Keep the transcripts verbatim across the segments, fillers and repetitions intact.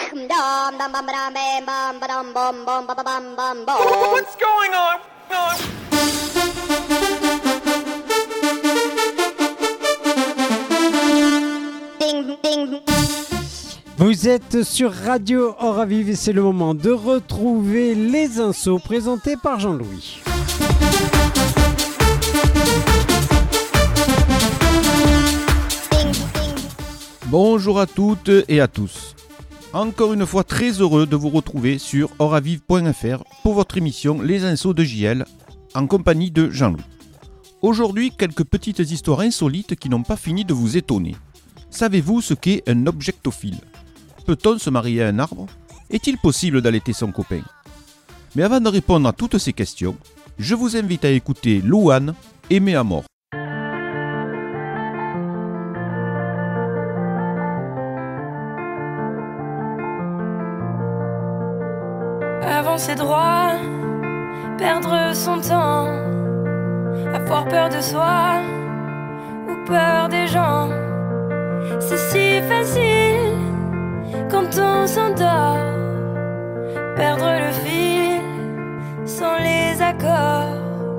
What's going on? Vous êtes sur Radio Oravive et c'est le moment de retrouver les insos présentés par Jean-Louis. Bonjour à toutes et à tous. Encore une fois très heureux de vous retrouver sur oravive point f r pour votre émission Les Insos de J L en compagnie de Jean-Louis. Aujourd'hui, quelques petites histoires insolites qui n'ont pas fini de vous étonner. Savez-vous ce qu'est un objectophile ? Peut-on se marier à un arbre ? Est-il possible d'allaiter son copain ? Mais avant de répondre à toutes ces questions, je vous invite à écouter Louane, Aimer à mort. Avancer droit, perdre son temps, avoir peur de soi ou peur des gens. C'est si facile quand on s'endort, perdre le fil sans les accords.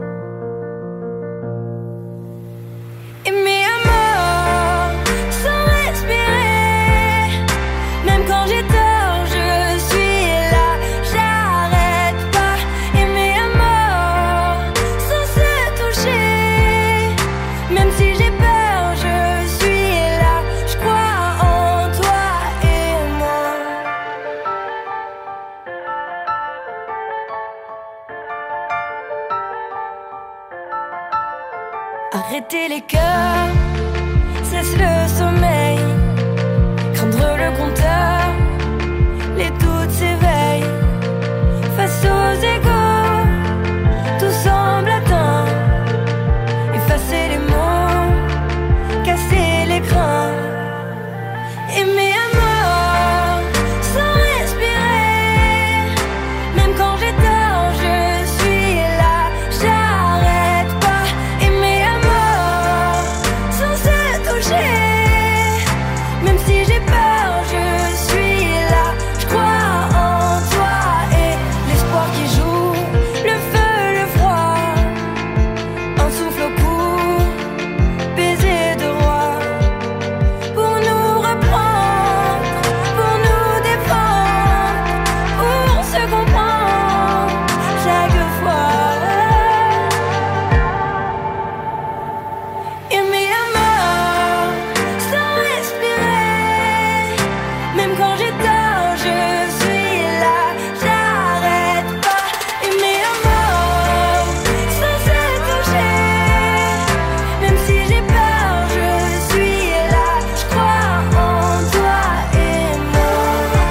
Aimer à mort, sans respirer, même quand j'ai tort, je suis là, j'arrête pas. Aimer à mort, sans se toucher, même si j'ai peur, je suis là, je crois en toi et moi. Arrêter les cœurs, cesse le sommeil, craindre le compteur, les doutes s'éveillent. Face aux égaux, tout semble atteint. Effacer les mots, casser l'écran. Aimer à mort, sans respirer, même quand j'ai tort, je suis là, j'arrête pas. Aimer à mort, sans se toucher, même si j'ai peur, je suis là, je crois en toi et l'espoir qui joue, le feu, le froid, un souffle au cou, baiser de roi, pour nous reprendre, pour nous défendre, pour se comprendre chaque fois. Aimer à mort, sans respirer, même quand j'ai tort, je suis là, j'arrête pas. Aimer à mort, sans se toucher, même si j'ai peur, je suis là, je crois en toi et moi.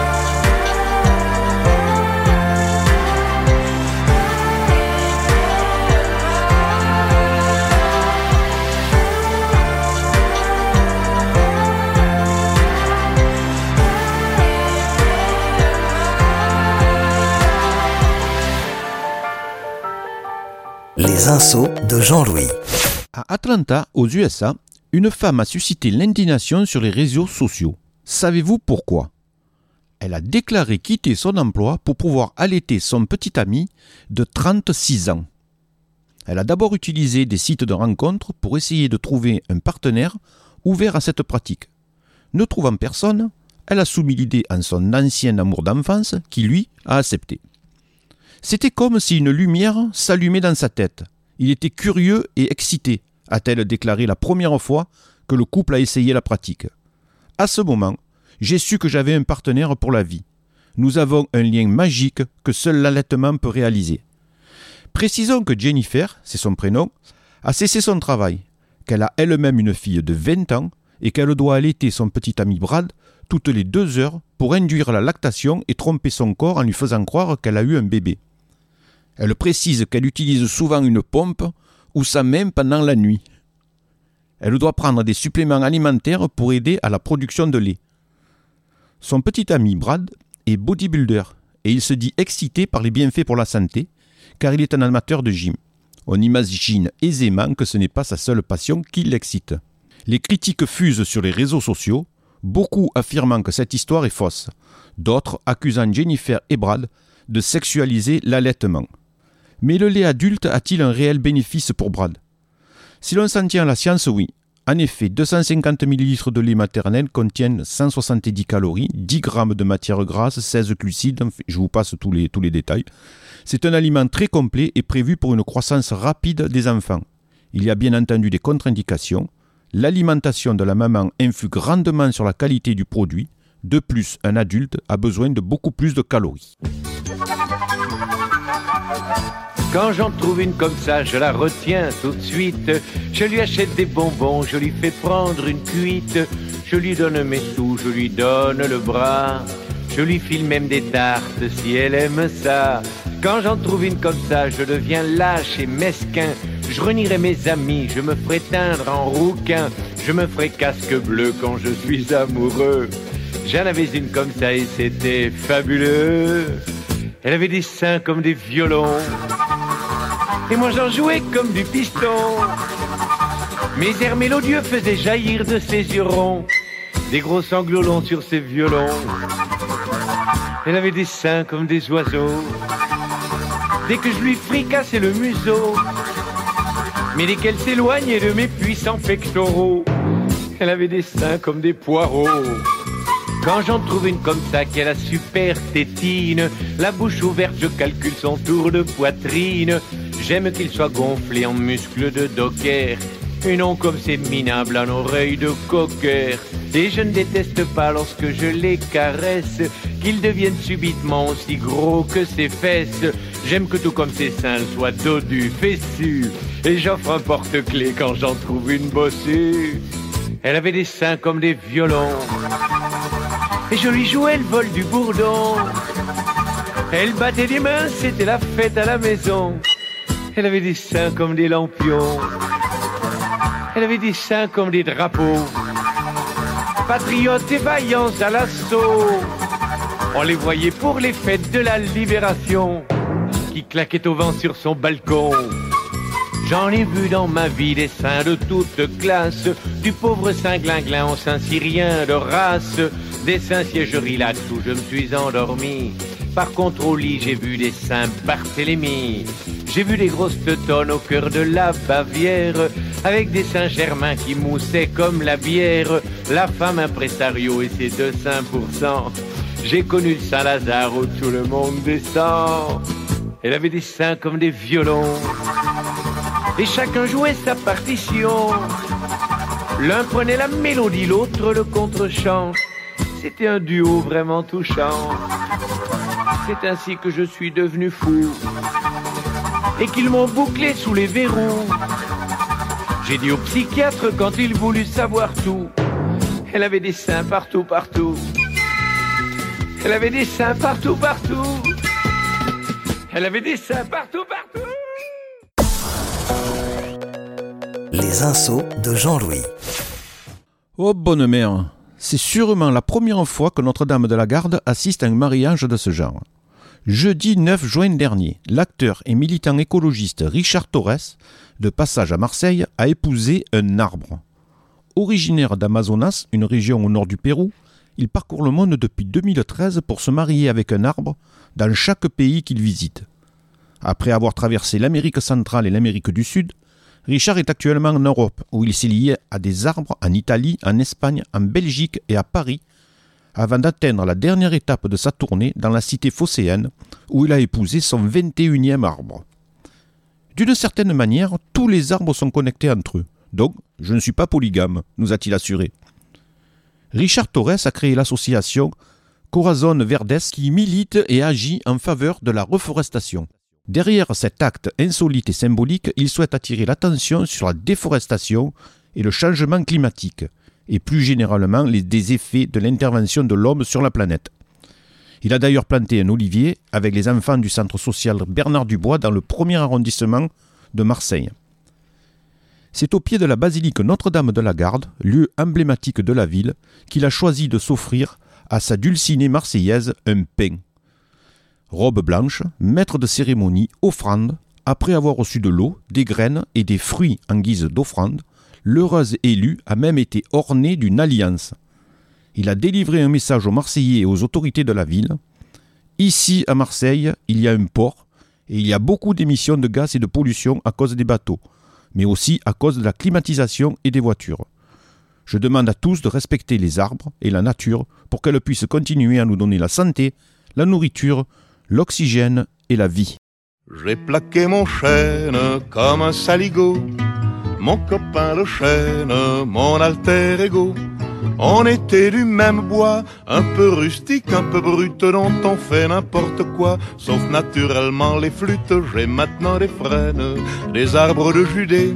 Les insos de Jean-Louis. À Atlanta, aux U S A, une femme a suscité l'indignation sur les réseaux sociaux. Savez-vous pourquoi ? Elle a déclaré quitter son emploi pour pouvoir allaiter son petit ami de trente-six ans. Elle a d'abord utilisé des sites de rencontres pour essayer de trouver un partenaire ouvert à cette pratique. Ne trouvant personne, elle a soumis l'idée à son ancien amour d'enfance qui, lui, a accepté. C'était comme si une lumière s'allumait dans sa tête. Il était curieux et excité, a-t-elle déclaré la première fois que le couple a essayé la pratique. À ce moment, j'ai su que j'avais un partenaire pour la vie. Nous avons un lien magique que seul l'allaitement peut réaliser. Précisons que Jennifer, c'est son prénom, a cessé son travail, qu'elle a elle-même une fille de vingt ans et qu'elle doit allaiter son petit ami Brad toutes les deux heures pour induire la lactation et tromper son corps en lui faisant croire qu'elle a eu un bébé. Elle précise qu'elle utilise souvent une pompe ou sa main pendant la nuit. Elle doit prendre des suppléments alimentaires pour aider à la production de lait. Son petit ami Brad est bodybuilder et il se dit excité par les bienfaits pour la santé car il est un amateur de gym. On imagine aisément que ce n'est pas sa seule passion qui l'excite. Les critiques fusent sur les réseaux sociaux. beaucoup affirmant que cette histoire est fausse, d'autres accusant Jennifer et Brad de sexualiser l'allaitement. Mais le lait adulte a-t-il un réel bénéfice pour Brad ? Si l'on s'en tient à la science, oui. En effet, deux cent cinquante millilitres de lait maternel contiennent cent soixante-dix calories, dix grammes de matière grasse, seize glucides, je vous passe tous les, tous les détails. C'est un aliment très complet et prévu pour une croissance rapide des enfants. Il y a bien entendu des contre-indications. L'alimentation de la maman influe grandement sur la qualité du produit. De plus, un adulte a besoin de beaucoup plus de calories. Quand j'en trouve une comme ça, je la retiens tout de suite. Je lui achète des bonbons, je lui fais prendre une cuite. Je lui donne mes sous, je lui donne le bras. Je lui file même des tartes si elle aime ça. Quand j'en trouve une comme ça, je deviens lâche et mesquin. Je renierai mes amis, je me ferai teindre en rouquin. Je me ferai casque bleu quand je suis amoureux. J'en avais une comme ça et c'était fabuleux. Elle avait des seins comme des violons. Et moi j'en jouais comme du piston. Mes airs mélodieux faisaient jaillir de ses yeux ronds des gros sanglots longs sur ses violons. Elle avait des seins comme des oiseaux. Dès que je lui fricassais le museau, mais dès qu'elle s'éloignait de mes puissants pectoraux, elle avait des seins comme des poireaux. Quand j'en trouve une comme ça qui a la super tétine, la bouche ouverte, je calcule son tour de poitrine. J'aime qu'il soit gonflé en muscles de docker, et non comme ces minables en oreilles de cocker. Et je ne déteste pas lorsque je les caresse, qu'ils deviennent subitement aussi gros que ses fesses. J'aime que tout comme ses seins soient dodus, fessus, et j'offre un porte-clés quand j'en trouve une bossue. Elle avait des seins comme des violons, et je lui jouais le vol du bourdon. Elle battait des mains, c'était la fête à la maison. Elle avait des seins comme des lampions. Elle avait des seins comme des drapeaux. Patriotes et vaillants à l'assaut. On les voyait pour les fêtes de la libération, qui claquaient au vent sur son balcon. J'en ai vu dans ma vie des seins de toute classe, du pauvre saint glinglin au saint syrien de race, des saints sièges relax où je me suis endormi. Par contre au lit j'ai vu des saints Barthélemy. J'ai vu des grosses teutonnes au cœur de la Bavière, avec des saints germains qui moussaient comme la bière. La femme impresario et ses deux seins pour cent. J'ai connu le Saint-Lazare où tout le monde descend. Elle avait des seins comme des violons, et chacun jouait sa partition. L'un prenait la mélodie, l'autre le contre-champ. C'était un duo vraiment touchant. C'est ainsi que je suis devenu fou, et qu'ils m'ont bouclé sous les verrous. J'ai dit au psychiatre quand il voulut savoir tout. Elle avait des seins partout, partout. Elle avait des seins partout, partout. Elle avait des seins partout, partout. Les insos de Jean-Louis. Oh bonne mère, c'est sûrement la première fois que Notre-Dame de la Garde assiste à un mariage de ce genre. Jeudi neuf juin dernier, l'acteur et militant écologiste Richard Torres, de passage à Marseille, a épousé un arbre. Originaire d'Amazonas, une région au nord du Pérou, il parcourt le monde depuis deux mille treize pour se marier avec un arbre dans chaque pays qu'il visite. Après avoir traversé l'Amérique centrale et l'Amérique du Sud, Richard est actuellement en Europe, où il s'est lié à des arbres en Italie, en Espagne, en Belgique et à Paris, avant d'atteindre la dernière étape de sa tournée dans la cité phocéenne, où il a épousé son vingt et unième arbre. D'une certaine manière, tous les arbres sont connectés entre eux, donc je ne suis pas polygame, nous a-t-il assuré. Richard Torres a créé l'association Corazon Verdes qui milite et agit en faveur de la reforestation. Derrière cet acte insolite et symbolique, il souhaite attirer l'attention sur la déforestation et le changement climatique, et plus généralement les, des effets de l'intervention de l'homme sur la planète. Il a d'ailleurs planté un olivier avec les enfants du centre social Bernard Dubois dans le premier arrondissement de Marseille. C'est au pied de la basilique Notre-Dame de la Garde, lieu emblématique de la ville, qu'il a choisi de s'offrir à sa dulcinée marseillaise un pain. Robe blanche, maître de cérémonie, offrande, après avoir reçu de l'eau, des graines et des fruits en guise d'offrande, l'heureuse élue a même été ornée d'une alliance. Il a délivré un message aux Marseillais et aux autorités de la ville. Ici, à Marseille, il y a un port et il y a beaucoup d'émissions de gaz et de pollution à cause des bateaux, mais aussi à cause de la climatisation et des voitures. Je demande à tous de respecter les arbres et la nature pour qu'elles puissent continuer à nous donner la santé, la nourriture, l'oxygène et la vie. J'ai plaqué mon chêne comme un saligot, mon copain le chêne, mon alter ego. On était du même bois, un peu rustique, un peu brut, dont on fait n'importe quoi, sauf naturellement les flûtes. J'ai maintenant des frênes, des arbres de Judée,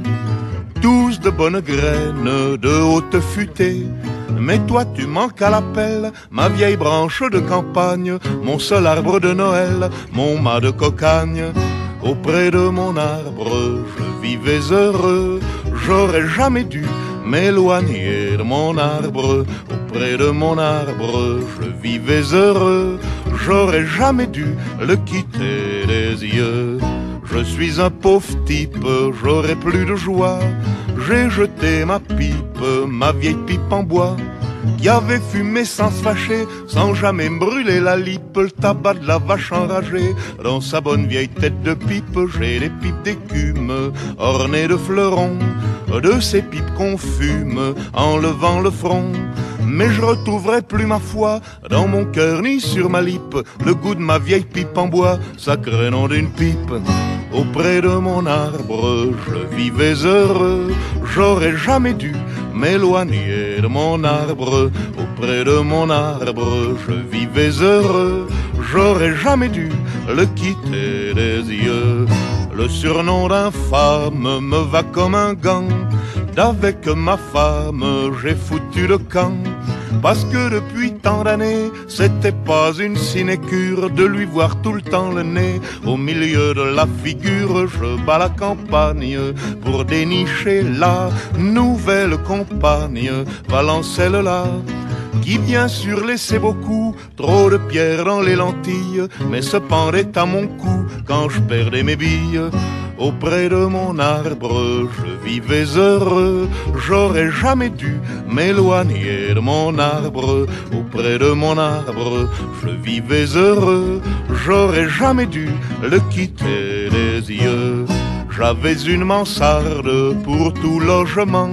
tous de bonnes graines, de haute futée. Mais toi tu manques à l'appel, ma vieille branche de campagne, mon seul arbre de Noël, mon mât de cocagne. Auprès de mon arbre, je vivais heureux, j'aurais jamais dû m'éloigner de mon arbre. Auprès de mon arbre, je vivais heureux, j'aurais jamais dû le quitter des yeux. Je suis un pauvre type, j'aurais plus de joie. J'ai jeté ma pipe, ma vieille pipe en bois, qui avait fumé sans se fâcher, sans jamais me brûler la lippe. Le tabac de la vache enragée, dans sa bonne vieille tête de pipe. J'ai les pipes d'écume, ornées de fleurons, de ces pipes qu'on fume en levant le front. Mais je retrouverai plus ma foi dans mon cœur ni sur ma lippe le goût de ma vieille pipe en bois, sacré nom d'une pipe. Auprès de mon arbre, je vivais heureux, j'aurais jamais dû m'éloigner de mon arbre. Auprès de mon arbre, je vivais heureux, j'aurais jamais dû le quitter des yeux. Le surnom d'infâme me va comme un gant, d'avec ma femme j'ai foutu le camp. Parce que depuis tant d'années, c'était pas une sinécure de lui voir tout le temps le nez au milieu de la figure. Je bats la campagne pour dénicher la nouvelle compagne, Valancelle-là, qui bien sûr laissait beaucoup trop de pierres dans les lentilles, mais se pendait à mon cou quand je perdais mes billes. Auprès de mon arbre, je vivais heureux, j'aurais jamais dû m'éloigner de mon arbre. Auprès de mon arbre, je vivais heureux, j'aurais jamais dû le quitter des yeux. J'avais une mansarde pour tout logement,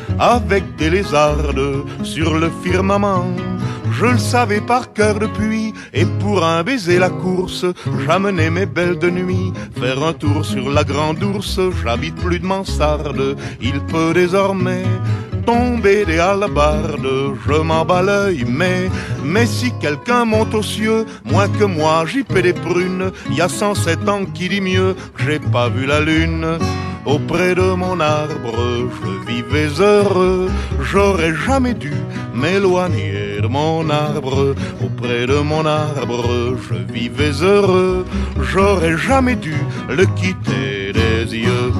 avec des lézardes sur le firmament. Je le savais par cœur depuis, et pour un baiser la course, j'amenais mes belles de nuit faire un tour sur la grande ours. J'habite plus de mansarde, il peut désormais tomber des hallebardes, je m'en bats l'œil, mais, mais si quelqu'un monte aux cieux, moins que moi j'y paie des prunes, y a cent sept ans qui dit mieux, j'ai pas vu la lune. Auprès de mon arbre, je vivais heureux, j'aurais jamais dû m'éloigner de mon arbre. Auprès de mon arbre, je vivais heureux, j'aurais jamais dû le quitter des yeux.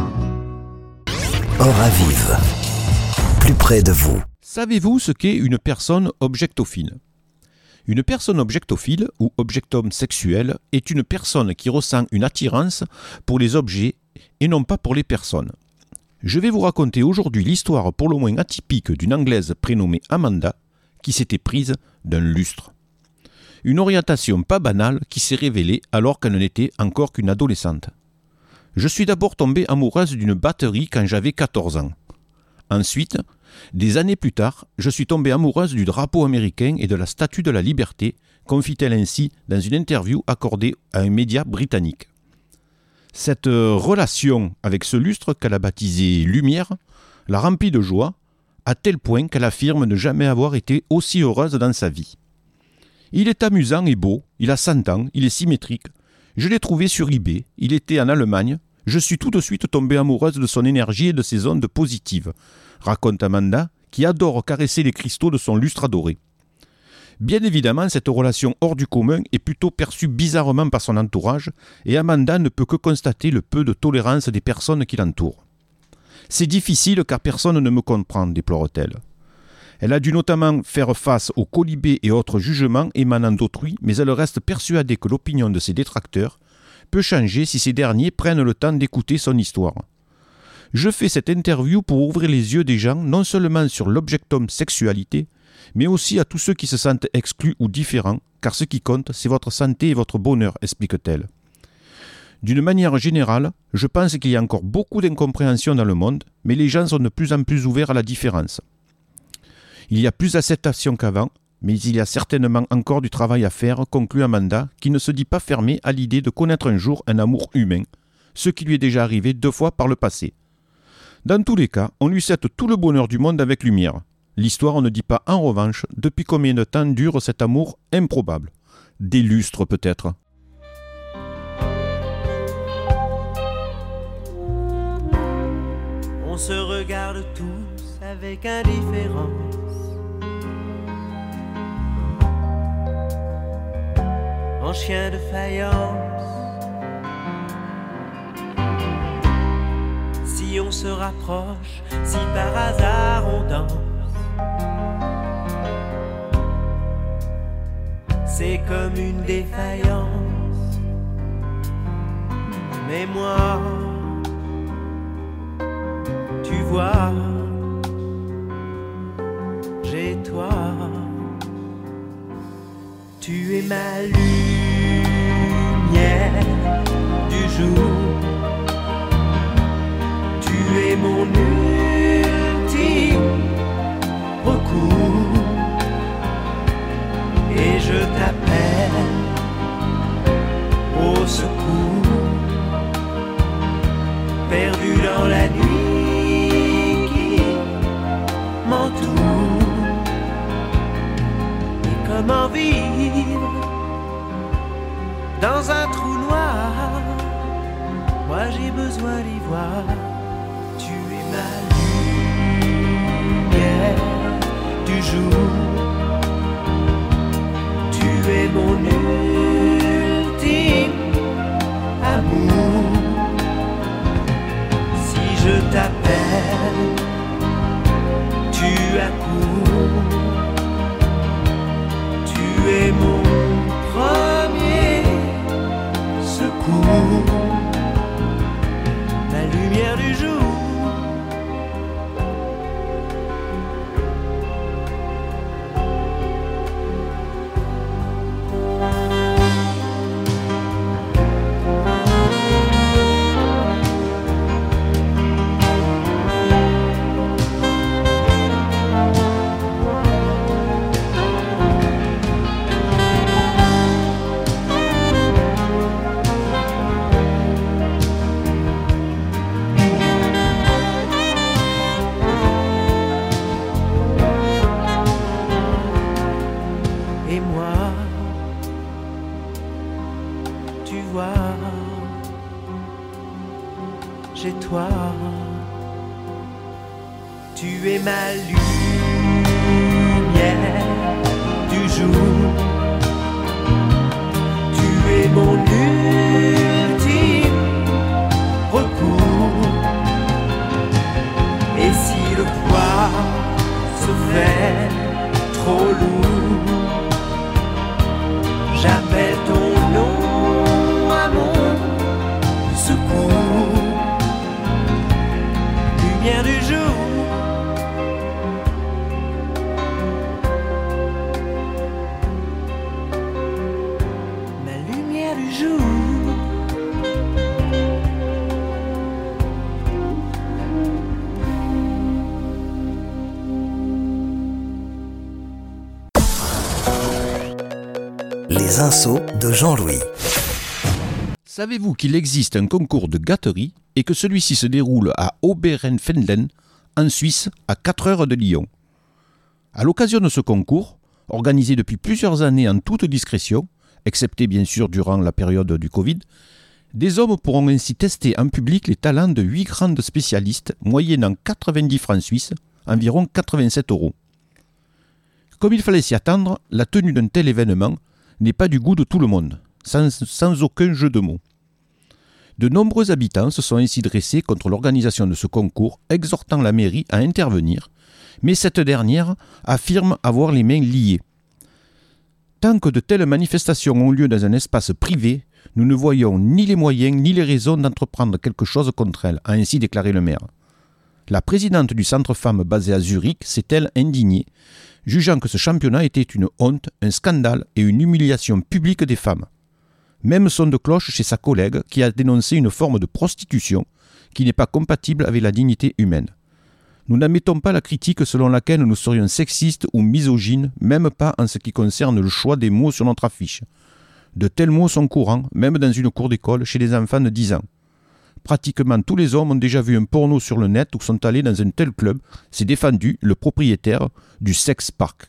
Hora Vive, plus près de vous. Savez-vous ce qu'est une personne objectophile ? Une personne objectophile ou objectum sexuel est une personne qui ressent une attirance pour les objets et non pas pour les personnes. Je vais vous raconter aujourd'hui l'histoire pour le moins atypique d'une Anglaise prénommée Amanda qui s'était prise d'un lustre. Une orientation pas banale qui s'est révélée alors qu'elle n'était encore qu'une adolescente. Je suis d'abord tombée amoureuse d'une batterie quand j'avais quatorze ans. Ensuite, des années plus tard, je suis tombée amoureuse du drapeau américain et de la Statue de la Liberté, confie-t-elle ainsi dans une interview accordée à un média britannique. Cette relation avec ce lustre qu'elle a baptisé Lumière l'a remplie de joie, à tel point qu'elle affirme ne jamais avoir été aussi heureuse dans sa vie. Il est amusant et beau, il a cent ans, il est symétrique. Je l'ai trouvé sur eBay, il était en Allemagne. Je suis tout de suite tombée amoureuse de son énergie et de ses ondes positives, raconte Amanda, qui adore caresser les cristaux de son lustre adoré. Bien évidemment, cette relation hors du commun est plutôt perçue bizarrement par son entourage et Amanda ne peut que constater le peu de tolérance des personnes qui l'entourent. C'est difficile car personne ne me comprend, déplore-t-elle. Elle a dû notamment faire face aux colibés et autres jugements émanant d'autrui, mais elle reste persuadée que l'opinion de ses détracteurs peut changer si ces derniers prennent le temps d'écouter son histoire. Je fais cette interview pour ouvrir les yeux des gens non seulement sur l'objectum sexualité, mais aussi à tous ceux qui se sentent exclus ou différents, car ce qui compte, c'est votre santé et votre bonheur, explique-t-elle. D'une manière générale, je pense qu'il y a encore beaucoup d'incompréhension dans le monde, mais les gens sont de plus en plus ouverts à la différence. Il y a plus d'acceptation qu'avant, mais il y a certainement encore du travail à faire, conclut Amanda, qui ne se dit pas fermée à l'idée de connaître un jour un amour humain, ce qui lui est déjà arrivé deux fois par le passé. Dans tous les cas, on lui souhaite tout le bonheur du monde avec lumière. L'histoire ne dit pas, en revanche, depuis combien de temps dure cet amour improbable. Des lustres peut-être. On se regarde tous avec indifférence. En chien de faïence. Si on se rapproche, si par hasard on danse, c'est comme une défaillance. Mais moi, tu vois, j'ai toi. Tu es ma lumière du jour. Tu es mon ultime recours. Et je t'appelle au secours. Perdu dans la nuit qui m'entoure. Et comment vivre dans un trou noir? Moi j'ai besoin d'y voir. Tu es ma lumière du jour. Tu es mon ultime amour. Si je t'appelle, tu accours. Tu es mon premier secours. La lumière du jour. J'ai toi, tu es ma lumière du jour, tu es mon ultime recours. Et si le poids se fait trop lourd, j'appelle ton nom à mon secours. Lumière du jour. Ma lumière du jour. Les insos de Jean-Louis. Savez-vous qu'il existe un concours de gâterie et que celui-ci se déroule à Oberenfendlen, en Suisse, à quatre heures de Lyon? À l'occasion de ce concours, organisé depuis plusieurs années en toute discrétion, excepté bien sûr durant la période du Covid, des hommes pourront ainsi tester en public les talents de huit grandes spécialistes, moyennant quatre-vingt-dix francs suisses, environ quatre-vingt-sept euros. Comme il fallait s'y attendre, la tenue d'un tel événement n'est pas du goût de tout le monde, sans, sans aucun jeu de mots. De nombreux habitants se sont ainsi dressés contre l'organisation de ce concours, exhortant la mairie à intervenir, mais cette dernière affirme avoir les mains liées. Tant que de telles manifestations ont lieu dans un espace privé, nous ne voyons ni les moyens ni les raisons d'entreprendre quelque chose contre elles, a ainsi déclaré le maire. La présidente du centre femmes basé à Zurich s'est elle indignée. jugeant que ce championnat était une honte, un scandale et une humiliation publique des femmes. Même son de cloche chez sa collègue qui a dénoncé une forme de prostitution qui n'est pas compatible avec la dignité humaine. Nous n'admettons pas la critique selon laquelle nous serions sexistes ou misogynes, même pas en ce qui concerne le choix des mots sur notre affiche. De tels mots sont courants, même dans une cour d'école, chez les enfants de dix ans. Pratiquement tous les hommes ont déjà vu un porno sur le net ou sont allés dans un tel club, c'est défendu le propriétaire du sex park.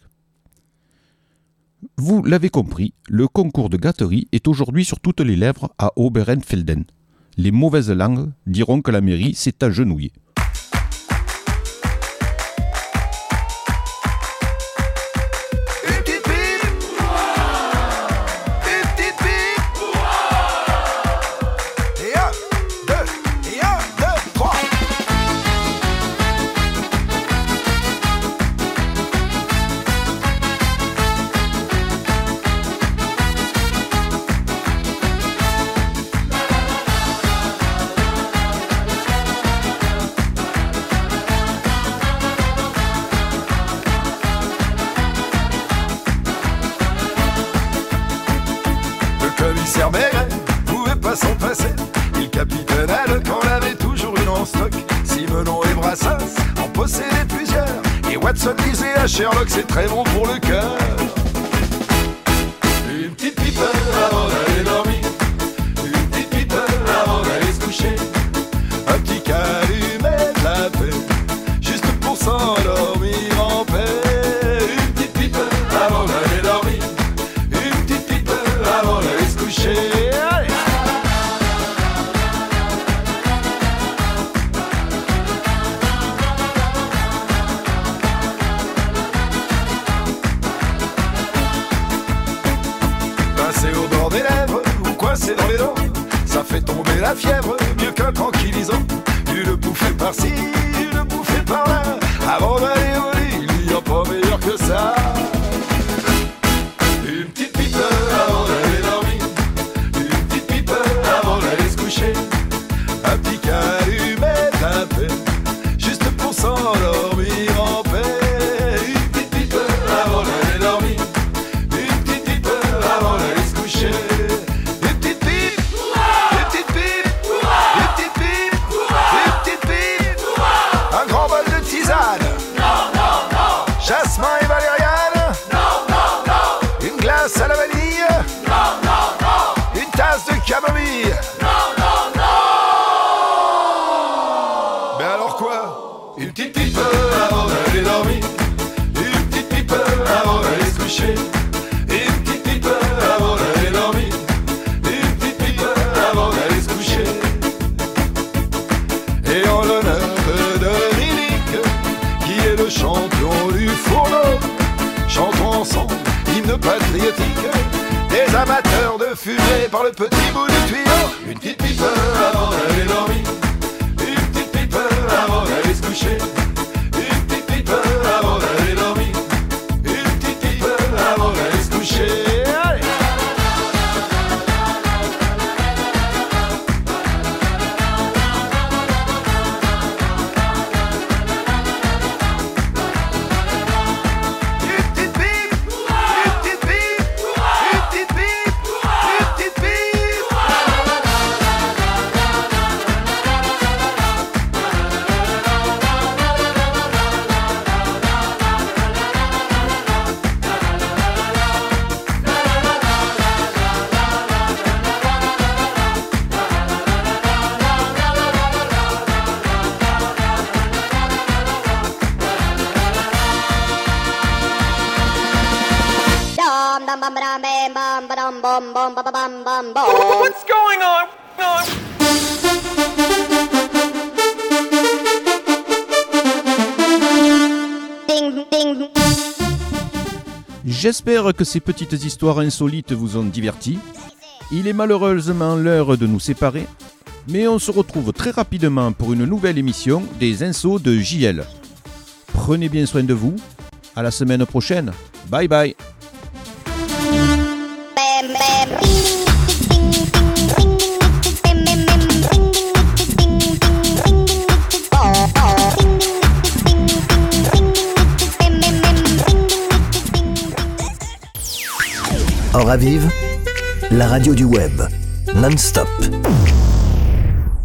Vous l'avez compris, le concours de gâterie est aujourd'hui sur toutes les lèvres à Oberenfelden. Les mauvaises langues diront que la mairie s'est agenouillée. commissaire Maigret pouvait pas s'en passer. Il capitonnait quand on avait toujours une en stock. Simenon et Brassens en possédaient plusieurs. Et Watson disait à Sherlock, c'est très bon pour le cœur. Une petite pipe avant d'aller dormir, une petite pipe avant d'aller se coucher, un petit calumet de la paix, juste pour s'endormir en paix. Une petite pipe avant d'aller dormir, une petite pipe avant d'aller se coucher. Allez. Pincé au bord des lèvres ou coincé dans les dents, ça fait tomber la fièvre mieux qu'un tranquillisant. Une bouffée par-ci, une bouffée par-là, avant d'aller au lit, il n'y a pas meilleur que ça. Une petite pipe avant d'aller dormir, une petite pipe avant d'aller se coucher, un petit calumet d'un paix, juste pour s'endormir en paix. Une petite pipe avant d'aller dormir, une petite pipe avant d'aller se coucher. Une petite pipe, une petite pipe, une petite pipe, une petite pipe, un grand bol de tisane, jasmin et valériane, une glace à la vanille, une tasse de camomille. Mais alors quoi? Une petite pipe avant d'aller dormir, une petite pipe avant d'aller se coucher, une petite pipe avant d'aller dormir, une petite pipe avant d'aller se coucher. Et en l'honneur de Dominique, qui est le champion du fourneau, chantons ensemble hymne patriotique des amateurs de fumée par le petit bout du tuyau. Une petite pipe avant d'aller dormir, une petite pipe avant d'aller se coucher, une petite pipe avant d'aller dormir, une petite pipe avant d'aller se coucher. Allez. Une petite pipe, une petite pipe, une petite pipe, une petite pipe. Dum dum bum ba-dum bam bum ba-dum bum bum ba ba bum bum bum. What's going on? Ding ding. J'espère que ces petites histoires insolites vous ont diverti. Il est malheureusement l'heure de nous séparer, mais on se retrouve très rapidement pour une nouvelle émission des Insos de J L. Prenez bien soin de vous, à la semaine prochaine, bye bye. Bam bam. Ding Aviv, la radio du web, non-stop.